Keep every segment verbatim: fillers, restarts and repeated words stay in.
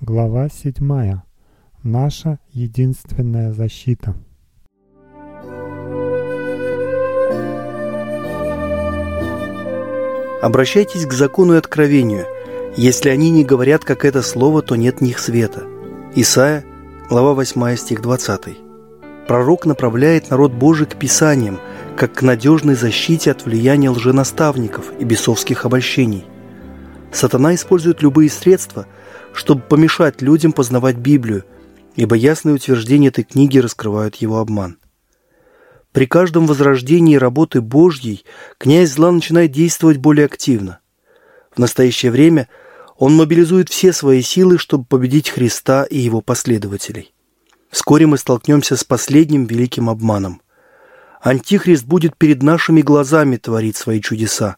Глава седьмая. Наша единственная защита. Обращайтесь к закону и откровению. Если они не говорят, как это слово, то нет в них света. Исайя, глава восьмая, стих двадцатый. Пророк направляет народ Божий к Писаниям, как к надежной защите от влияния лженаставников и бесовских обольщений. Сатана использует любые средства, чтобы помешать людям познавать Библию, ибо ясные утверждения этой книги раскрывают его обман. При каждом возрождении работы Божьей князь зла начинает действовать более активно. В настоящее время он мобилизует все свои силы, чтобы победить Христа и его последователей. Вскоре мы столкнемся с последним великим обманом. Антихрист будет перед нашими глазами творить свои чудеса.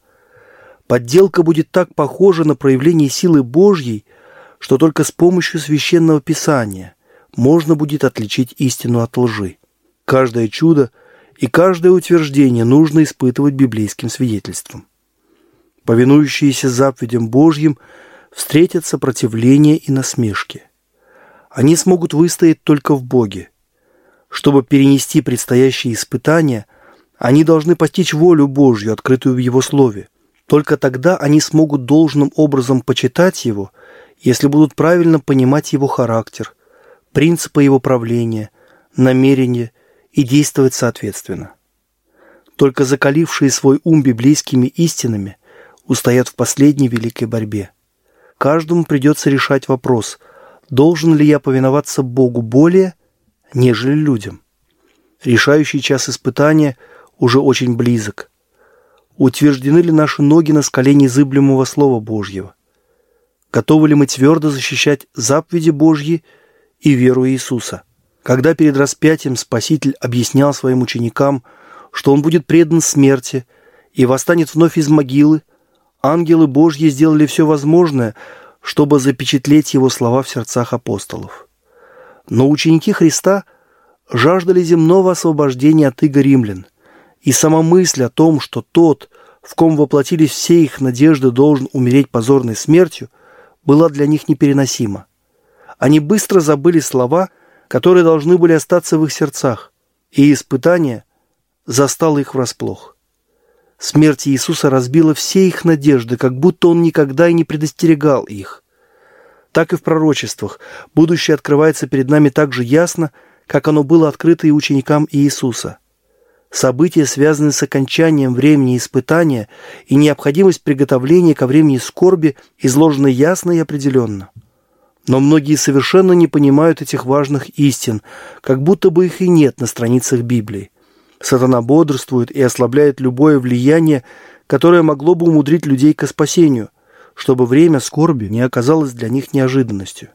Подделка будет так похожа на проявление силы Божьей, что только с помощью Священного Писания можно будет отличить истину от лжи. Каждое чудо и каждое утверждение нужно испытывать библейским свидетельством. Повинующиеся заповедям Божьим встретят сопротивление и насмешки. Они смогут выстоять только в Боге. Чтобы перенести предстоящие испытания, они должны постичь волю Божью, открытую в Его Слове. Только тогда они смогут должным образом почитать Его, если будут правильно понимать Его характер, принципы Его правления, намерения и действовать соответственно. Только закалившие свой ум библейскими истинами устоят в последней великой борьбе. Каждому придется решать вопрос, должен ли я повиноваться Богу более, нежели людям. Решающий час испытания уже очень близок. Утверждены ли наши ноги на скале незыблемого Слова Божьего? Готовы ли мы твердо защищать заповеди Божьи и веру Иисуса? Когда перед распятием Спаситель объяснял своим ученикам, что Он будет предан смерти и восстанет вновь из могилы, ангелы Божьи сделали все возможное, чтобы запечатлеть Его слова в сердцах апостолов. Но ученики Христа жаждали земного освобождения от иго римлян, и сама мысль о том, что тот, в ком воплотились все их надежды, должен умереть позорной смертью, была для них непереносима. Они быстро забыли слова, которые должны были остаться в их сердцах, и испытание застало их врасплох. Смерть Иисуса разбила все их надежды, как будто Он никогда и не предостерегал их. Так и в пророчествах будущее открывается перед нами так же ясно, как оно было открыто и ученикам Иисуса. События, связанные с окончанием времени испытания и необходимость приготовления ко времени скорби, изложены ясно и определенно. Но многие совершенно не понимают этих важных истин, как будто бы их и нет на страницах Библии. Сатана бодрствует и ослабляет любое влияние, которое могло бы умудрить людей ко спасению, чтобы время скорби не оказалось для них неожиданностью.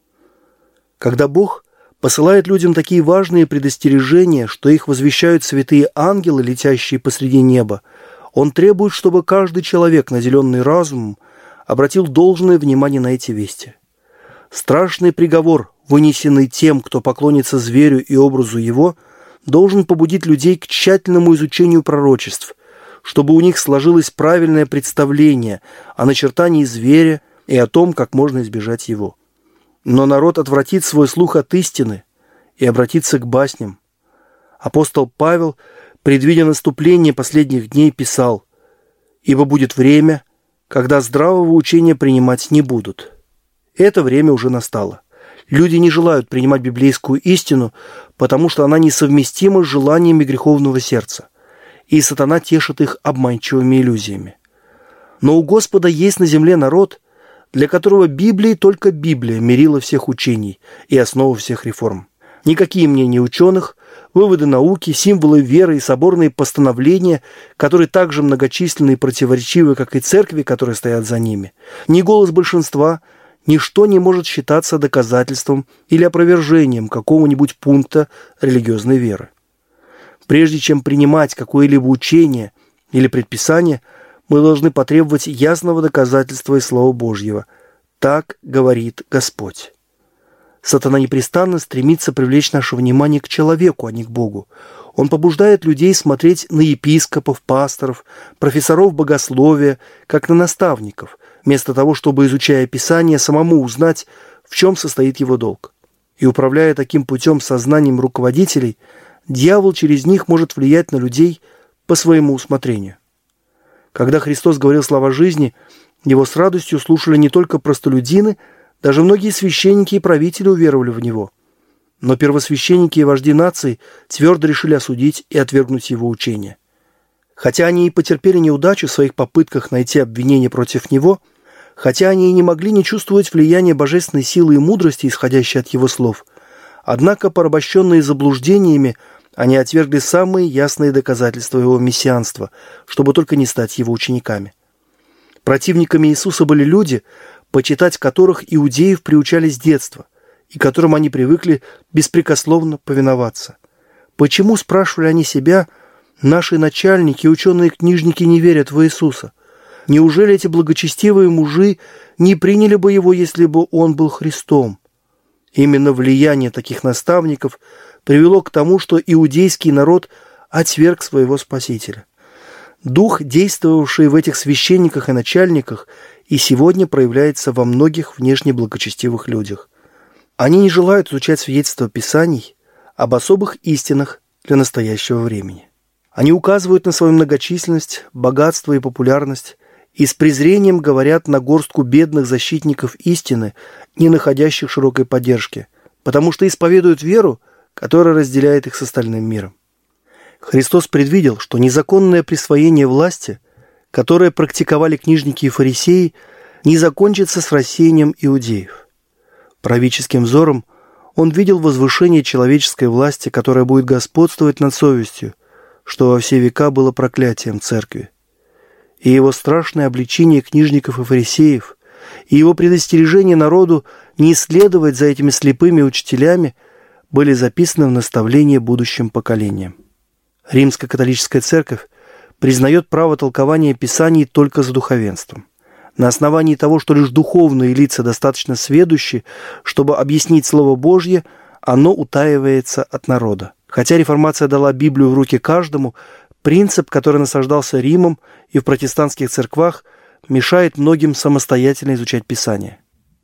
Когда Бог посылает людям такие важные предостережения, что их возвещают святые ангелы, летящие посреди неба, Он требует, чтобы каждый человек, наделенный разумом, обратил должное внимание на эти вести. Страшный приговор, вынесенный тем, кто поклонится зверю и образу его, должен побудить людей к тщательному изучению пророчеств, чтобы у них сложилось правильное представление о начертании зверя и о том, как можно избежать его. Но народ отвратит свой слух от истины и обратится к басням. Апостол Павел, предвидя наступление последних дней, писал: «Ибо будет время, когда здравого учения принимать не будут». Это время уже настало. Люди не желают принимать библейскую истину, потому что она несовместима с желаниями греховного сердца, и сатана тешит их обманчивыми иллюзиями. Но у Господа есть на земле народ, для которого Библия только Библия мерила всех учений и основа всех реформ. Никакие мнения ученых, выводы науки, символы веры и соборные постановления, которые так же многочисленны и противоречивы, как и церкви, которые стоят за ними, ни голос большинства, ничто не может считаться доказательством или опровержением какого-нибудь пункта религиозной веры. Прежде чем принимать какое-либо учение или предписание, мы должны потребовать ясного доказательства из Слова Божьего. Так говорит Господь. Сатана непрестанно стремится привлечь наше внимание к человеку, а не к Богу. Он побуждает людей смотреть на епископов, пасторов, профессоров богословия, как на наставников, вместо того, чтобы, изучая Писание, самому узнать, в чем состоит его долг. И управляя таким путем сознанием руководителей, дьявол через них может влиять на людей по своему усмотрению. Когда Христос говорил слова жизни, его с радостью слушали не только простолюдины, даже многие священники и правители уверовали в него. Но первосвященники и вожди наций твердо решили осудить и отвергнуть его учение. Хотя они и потерпели неудачу в своих попытках найти обвинение против него, хотя они и не могли не чувствовать влияния божественной силы и мудрости, исходящей от его слов, однако, порабощенные заблуждениями, они отвергли самые ясные доказательства его мессианства, чтобы только не стать его учениками. Противниками Иисуса были люди, почитать которых иудеев приучали с детства, и которым они привыкли беспрекословно повиноваться. Почему, спрашивали они себя, наши начальники и ученые-книжники не верят в Иисуса? Неужели эти благочестивые мужи не приняли бы его, если бы он был Христом? Именно влияние таких наставников привело к тому, что иудейский народ отверг своего Спасителя. Дух, действовавший в этих священниках и начальниках, и сегодня проявляется во многих внешне благочестивых людях. Они не желают изучать свидетельства Писаний об особых истинах для настоящего времени. Они указывают на свою многочисленность, богатство и популярность, и с презрением говорят на горстку бедных защитников истины, не находящих широкой поддержки, потому что исповедуют веру, которая разделяет их с остальным миром. Христос предвидел, что незаконное присвоение власти, которое практиковали книжники и фарисеи, не закончится с рассеянием иудеев. Правительским взором он видел возвышение человеческой власти, которая будет господствовать над совестью, что во все века было проклятием церкви. И его страшное обличение книжников и фарисеев, и его предостережение народу не следовать за этими слепыми учителями были записаны в наставление будущим поколениям. Римско-католическая церковь признает право толкования Писаний только за духовенством. На основании того, что лишь духовные лица достаточно сведущи, чтобы объяснить Слово Божье, оно утаивается от народа. Хотя реформация дала Библию в руки каждому, принцип, который насаждался Римом и в протестантских церквах, мешает многим самостоятельно изучать Писание.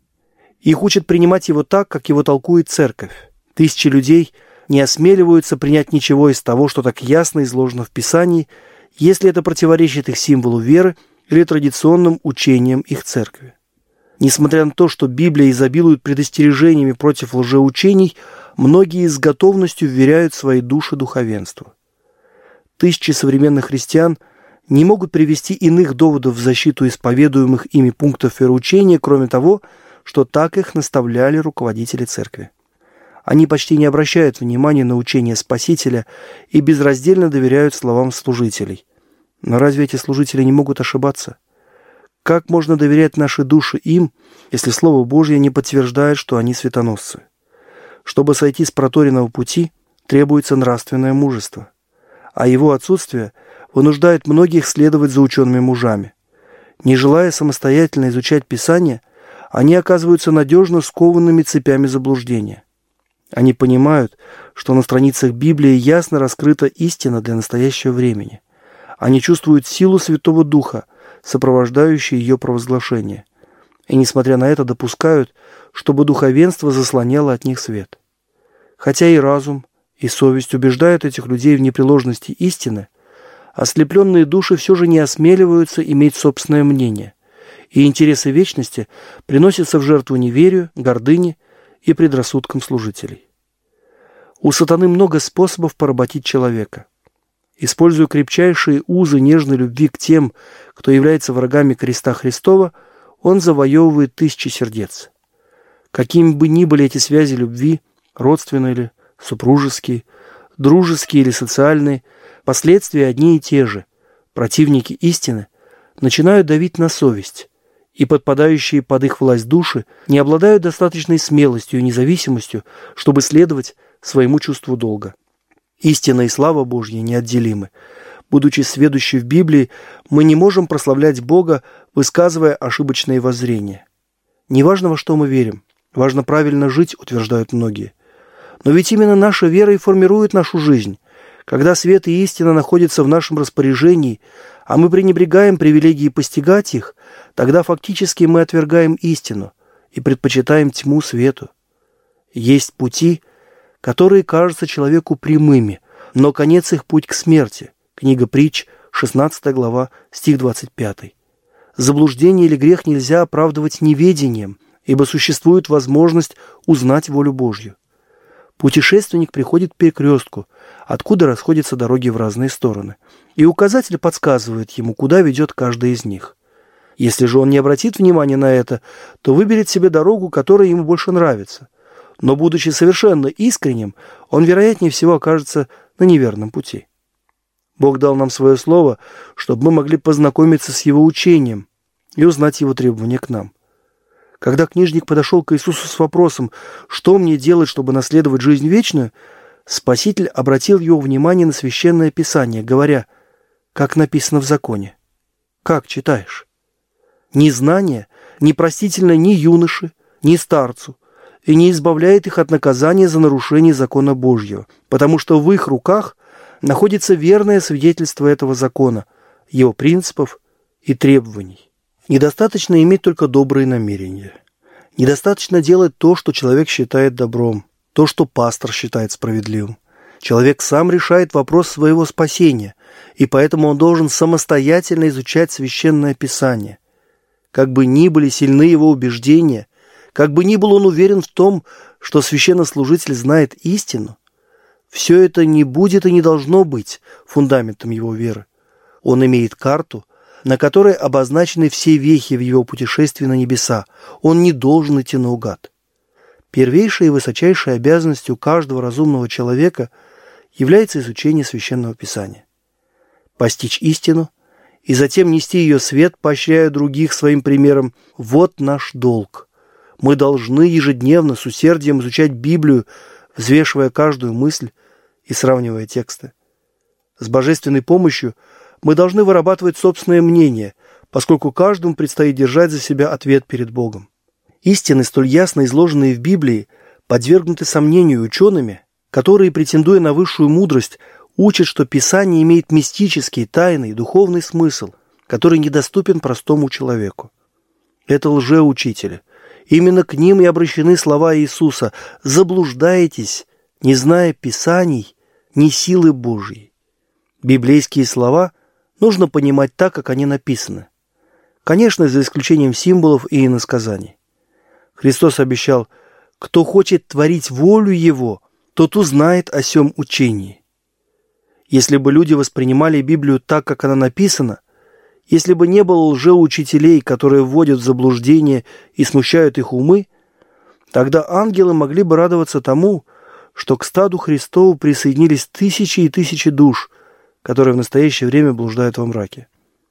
Их учат принимать его так, как его толкует церковь. Тысячи людей не осмеливаются принять ничего из того, что так ясно изложено в Писании, если это противоречит их символу веры или традиционным учениям их церкви. Несмотря на то, что Библия изобилует предостережениями против лжеучений, многие с готовностью вверяют свои души духовенству. Тысячи современных христиан не могут привести иных доводов в защиту исповедуемых ими пунктов вероучения, кроме того, что так их наставляли руководители церкви. Они почти не обращают внимания на учение Спасителя и безраздельно доверяют словам служителей. Но разве эти служители не могут ошибаться? Как можно доверять наши души им, если Слово Божье не подтверждает, что они светоносцы? Чтобы сойти с проторенного пути, требуется нравственное мужество, а его отсутствие вынуждает многих следовать за учеными мужами. Не желая самостоятельно изучать Писание, они оказываются надежно скованными цепями заблуждения. Они понимают, что на страницах Библии ясно раскрыта истина для настоящего времени. Они чувствуют силу Святого Духа, сопровождающую ее провозглашение, и, несмотря на это, допускают, чтобы духовенство заслоняло от них свет. Хотя и разум, и совесть убеждают этих людей в непреложности истины, ослепленные души все же не осмеливаются иметь собственное мнение, и интересы вечности приносятся в жертву неверию, гордыне и предрассудкам служителей. У сатаны много способов поработить человека. Используя крепчайшие узы нежной любви к тем, кто является врагами креста Христова, он завоевывает тысячи сердец. Какими бы ни были эти связи любви, родственные ли, супружеские, дружеские или социальные, последствия одни и те же. Противники истины начинают давить на совесть, и подпадающие под их власть души не обладают достаточной смелостью и независимостью, чтобы следовать своему чувству долга. Истина и слава Божья неотделимы. Будучи сведущи в Библии, мы не можем прославлять Бога, высказывая ошибочные воззрения. Неважно, во что мы верим, важно правильно жить, утверждают многие. Но ведь именно наша вера и формирует нашу жизнь. Когда свет и истина находятся в нашем распоряжении, а мы пренебрегаем привилегией постигать их, тогда фактически мы отвергаем истину, и предпочитаем тьму свету. Есть пути, которые кажутся человеку прямыми, но конец их путь к смерти. Книга Притч, шестнадцатая глава, стих двадцать пятый. Заблуждение или грех нельзя оправдывать неведением, ибо существует возможность узнать волю Божью. Путешественник приходит к перекрестку, откуда расходятся дороги в разные стороны, и указатель подсказывает ему, куда ведет каждая из них. Если же он не обратит внимания на это, то выберет себе дорогу, которая ему больше нравится. Но, будучи совершенно искренним, он, вероятнее всего, окажется на неверном пути. Бог дал нам свое слово, чтобы мы могли познакомиться с Его учением и узнать Его требования к нам. Когда книжник подошел к Иисусу с вопросом, что мне делать, чтобы наследовать жизнь вечную, Спаситель обратил его внимание на Священное Писание, говоря, как написано в законе. Как читаешь? Незнание не простительно ни юноше, ни старцу, и не избавляет их от наказания за нарушение закона Божьего, потому что в их руках находится верное свидетельство этого закона, его принципов и требований. Недостаточно иметь только добрые намерения. Недостаточно делать то, что человек считает добром, то, что пастор считает справедливым. Человек сам решает вопрос своего спасения, и поэтому он должен самостоятельно изучать Священное Писание. Как бы ни были сильны его убеждения, как бы ни был он уверен в том, что священнослужитель знает истину, все это не будет и не должно быть фундаментом его веры. Он имеет карту, на которой обозначены все вехи в его путешествии на небеса. Он не должен идти наугад. Первейшей и высочайшей обязанностью каждого разумного человека является изучение Священного Писания. Постичь истину и затем нести ее свет, поощряя других своим примером – вот наш долг. Мы должны ежедневно с усердием изучать Библию, взвешивая каждую мысль и сравнивая тексты. С божественной помощью мы должны вырабатывать собственное мнение, поскольку каждому предстоит держать за себя ответ перед Богом. Истины, столь ясно изложенные в Библии, подвергнуты сомнению учеными, которые, претендуя на высшую мудрость, учат, что Писание имеет мистический, тайный, духовный смысл, который недоступен простому человеку. Это лжеучители. Именно к ним и обращены слова Иисуса: «Заблуждаетесь, не зная Писаний, ни силы Божьей». Библейские слова нужно понимать так, как они написаны. Конечно, за исключением символов и иносказаний. Христос обещал: «Кто хочет творить волю Его, тот узнает о сем учении». Если бы люди воспринимали Библию так, как она написана, если бы не было лжеучителей, которые вводят в заблуждение и смущают их умы, тогда ангелы могли бы радоваться тому, что к стаду Христову присоединились тысячи и тысячи душ, которые в настоящее время блуждают во мраке.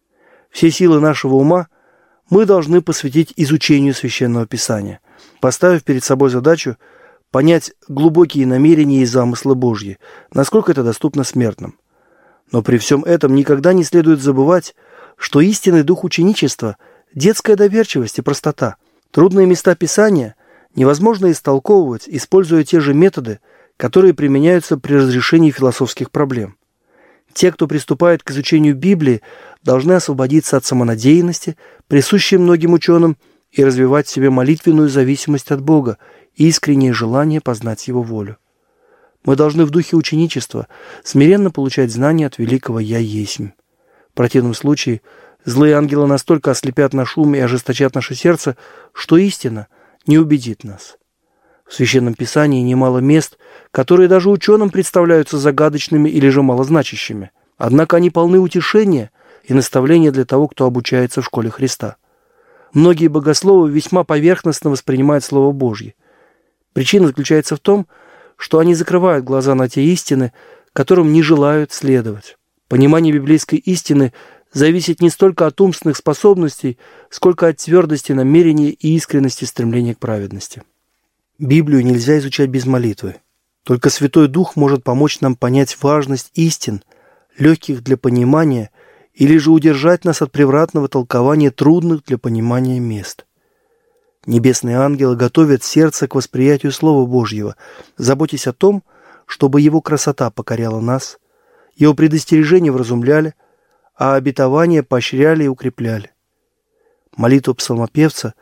Все силы нашего ума мы должны посвятить изучению Священного Писания, поставив перед собой задачу понять глубокие намерения и замыслы Божьи, насколько это доступно смертным. Но при всем этом никогда не следует забывать, что истинный дух ученичества – детская доверчивость и простота. Трудные места Писания невозможно истолковывать, используя те же методы, которые применяются при разрешении философских проблем. Те, кто приступает к изучению Библии, должны освободиться от самонадеянности, присущей многим ученым, и развивать в себе молитвенную зависимость от Бога и искреннее желание познать Его волю. Мы должны в духе ученичества смиренно получать знания от великого «Я есмь». В противном случае злые ангелы настолько ослепят наш ум и ожесточат наше сердце, что истина не убедит нас. В Священном Писании немало мест, которые даже ученым представляются загадочными или же малозначащими. Однако они полны утешения и наставления для того, кто обучается в школе Христа. Многие богословы весьма поверхностно воспринимают Слово Божье. Причина заключается в том, что они закрывают глаза на те истины, которым не желают следовать. Понимание библейской истины зависит не столько от умственных способностей, сколько от твердости намерения и искренности стремления к праведности. Библию нельзя изучать без молитвы. Только Святой Дух может помочь нам понять важность истин, легких для понимания, или же удержать нас от превратного толкования трудных для понимания мест. Небесные ангелы готовят сердце к восприятию Слова Божьего, заботясь о том, чтобы Его красота покоряла нас, Его предостережения вразумляли, а обетования поощряли и укрепляли. Молитва псалмопевца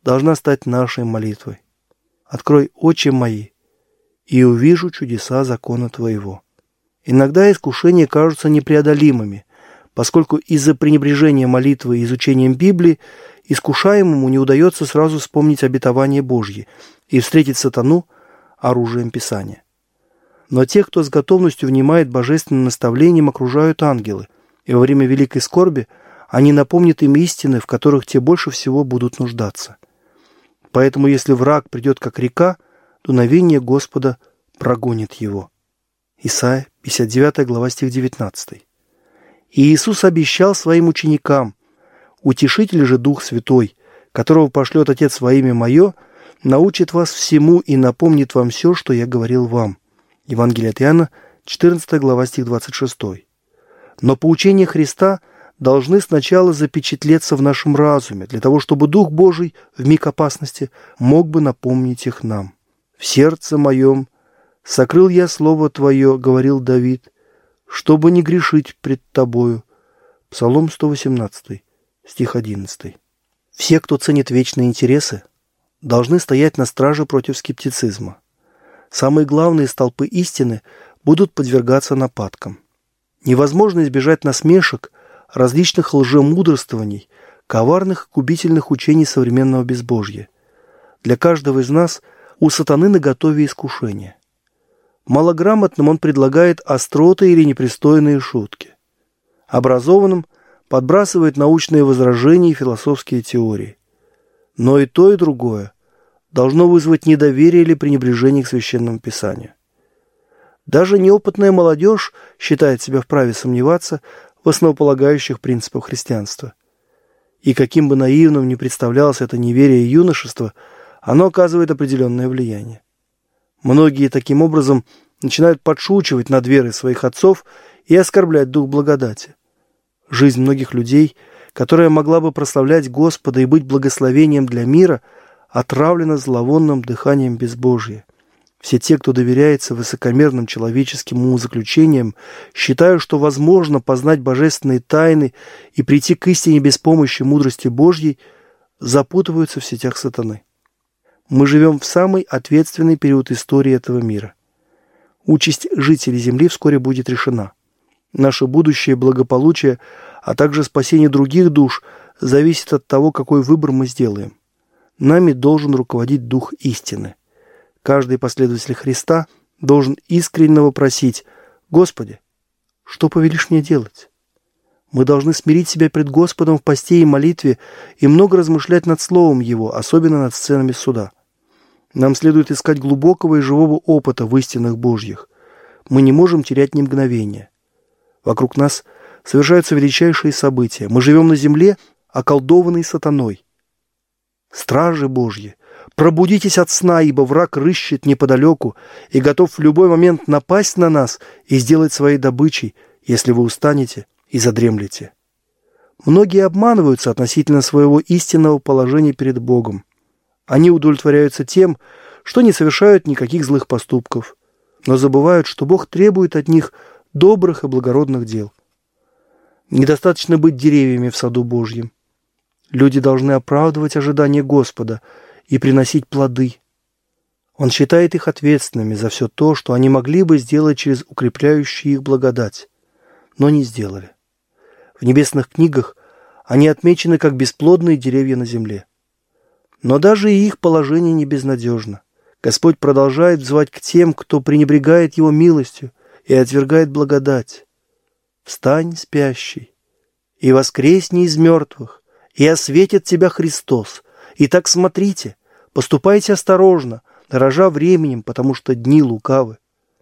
должна стать нашей молитвой. «Открой очи мои, и увижу чудеса закона Твоего». Иногда искушения кажутся непреодолимыми, поскольку из-за пренебрежения молитвы и изучением Библии искушаемому не удается сразу вспомнить обетование Божье и встретить сатану оружием Писания. Но тех, кто с готовностью внимает божественным наставлениям, окружают ангелы, и во время великой скорби они напомнят им истины, в которых те больше всего будут нуждаться. Поэтому, если враг придет как река, дуновение Господа прогонит его. Исайя, пятьдесят девятая глава, стих девятнадцатый. И Иисус обещал своим ученикам: «Утешитель же Дух Святой, которого пошлет Отец во имя Мое, научит вас всему и напомнит вам все, что я говорил вам». Евангелие от Иоанна, четырнадцатая глава, стих двадцать шестой. Но поучения Христа должны сначала запечатлеться в нашем разуме, для того, чтобы Дух Божий в миг опасности мог бы напомнить их нам. «В сердце моем сокрыл я слово Твое, — говорил Давид, — чтобы не грешить пред Тобою». Псалом сто восемнадцатый, стих одиннадцатый. Все, кто ценит вечные интересы, должны стоять на страже против скептицизма. Самые главные столпы истины будут подвергаться нападкам. Невозможно избежать насмешек, различных лжемудрствований, коварных и губительных учений современного безбожья. Для каждого из нас у сатаны наготове искушение. Малограмотным он предлагает остроты или непристойные шутки. Образованным подбрасывает научные возражения и философские теории. Но и то, и другое должно вызвать недоверие или пренебрежение к Священному Писанию. Даже неопытная молодежь считает себя вправе сомневаться в основополагающих принципах христианства. И каким бы наивным ни представлялось это неверие и юношество, оно оказывает определенное влияние. Многие таким образом начинают подшучивать над верой своих отцов и оскорблять дух благодати. Жизнь многих людей, которая могла бы прославлять Господа и быть благословением для мира, отравлена зловонным дыханием безбожия. Все те, кто доверяется высокомерным человеческим умозаключениям, считают, что возможно познать божественные тайны и прийти к истине без помощи мудрости Божьей, запутываются в сетях сатаны. Мы живем в самый ответственный период истории этого мира. Участь жителей Земли вскоре будет решена. Наше будущее благополучие, а также спасение других душ зависит от того, какой выбор мы сделаем. Нами должен руководить Дух истины. Каждый последователь Христа должен искренне вопросить: «Господи, что повелишь мне делать?» Мы должны смирить себя пред Господом в посте и молитве и много размышлять над Словом Его, особенно над сценами суда. Нам следует искать глубокого и живого опыта в истинах Божьих. Мы не можем терять ни мгновения. Вокруг нас совершаются величайшие события. Мы живем на земле, околдованные сатаной. Стражи Божьи, пробудитесь от сна, ибо враг рыщет неподалеку и готов в любой момент напасть на нас и сделать своей добычей, если вы устанете и задремлете. Многие обманываются относительно своего истинного положения перед Богом. Они удовлетворяются тем, что не совершают никаких злых поступков, но забывают, что Бог требует от них добрых и благородных дел. Недостаточно быть деревьями в саду Божьем. Люди должны оправдывать ожидания Господа и приносить плоды. Он считает их ответственными за все то, что они могли бы сделать через укрепляющую их благодать, но не сделали. В небесных книгах они отмечены как бесплодные деревья на земле. Но даже и их положение не безнадежно. Господь продолжает взывать к тем, кто пренебрегает Его милостью и отвергает благодать. «Встань, спящий, и воскресни из мертвых, и осветит тебя Христос. Итак, смотрите, поступайте осторожно, дорожа временем, потому что дни лукавы».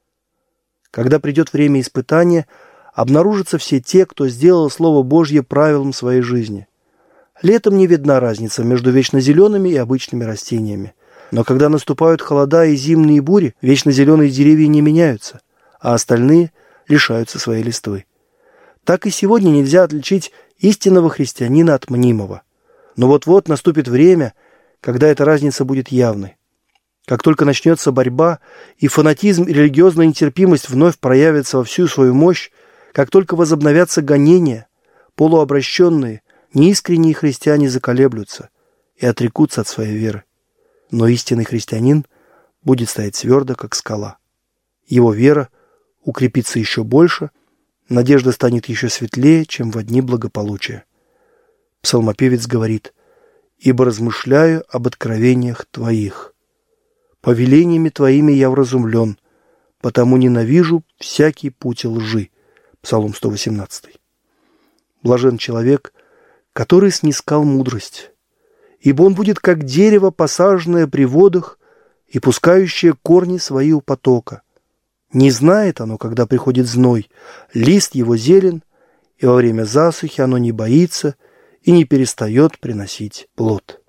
Когда придет время испытания, обнаружатся все те, кто сделал Слово Божье правилом своей жизни. Летом не видна разница между вечно зелеными и обычными растениями. Но когда наступают холода и зимние бури, вечно зеленые деревья не меняются, а остальные лишаются своей листвы. Так и сегодня нельзя отличить истинного христианина от мнимого. Но вот-вот наступит время, когда эта разница будет явной. Как только начнется борьба, и фанатизм и религиозная нетерпимость вновь проявятся во всю свою мощь, как только возобновятся гонения, полуобращенные, неискренние христиане заколеблются, и отрекутся от своей веры. Но истинный христианин будет стоять твердо, как скала. Его вера укрепится еще больше, надежда станет еще светлее, чем во дни благополучия. Псалмопевец говорит: «Ибо размышляю об откровениях Твоих. Повелениями Твоими я вразумлен, потому ненавижу всякий путь лжи». Псалом сто восемнадцатый. Блажен человек, который снискал мудрость, ибо он будет как дерево, посаженное при водах и пускающее корни свои у потока. Не знает оно, когда приходит зной, лист его зелен, и во время засухи оно не боится и не перестает приносить плод.